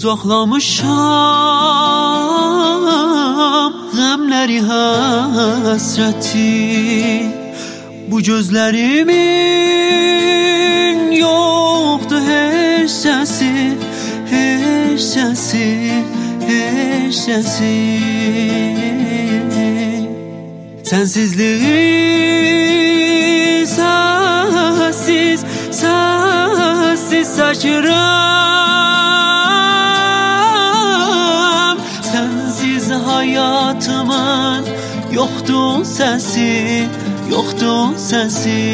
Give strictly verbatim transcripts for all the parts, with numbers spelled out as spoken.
Qucaqlamışam qəmləri həsrəti, bu gözlərimin yoxdur heç səsi, heç səsi, heç səsi. Sensizliği sessiz, sessiz saçıram. Sensiz hayatımın yoktu sesi, yoktu sesi.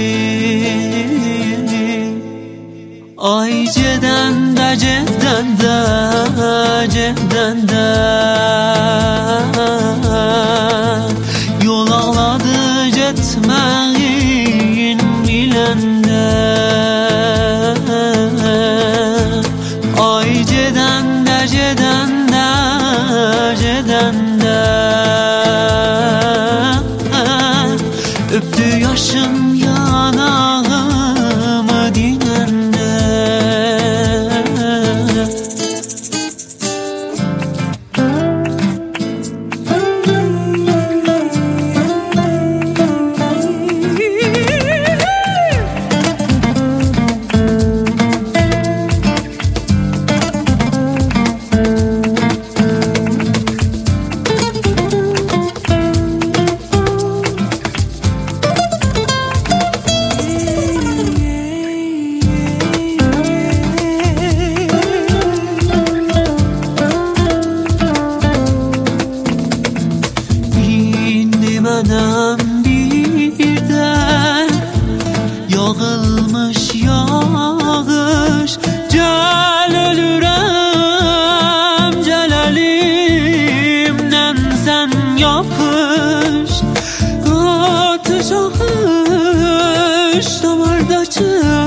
Ay ceden de ceden de, ceden de yol ağladı getməyin biləndə. Ay gedən də gedən də gedən də öpdü yaşın yanağımı dinəndə. Mənəm birdən yağılmış yağış, gəl ölürəm, gəl əlimdən sən yapış. Atış axış damardakı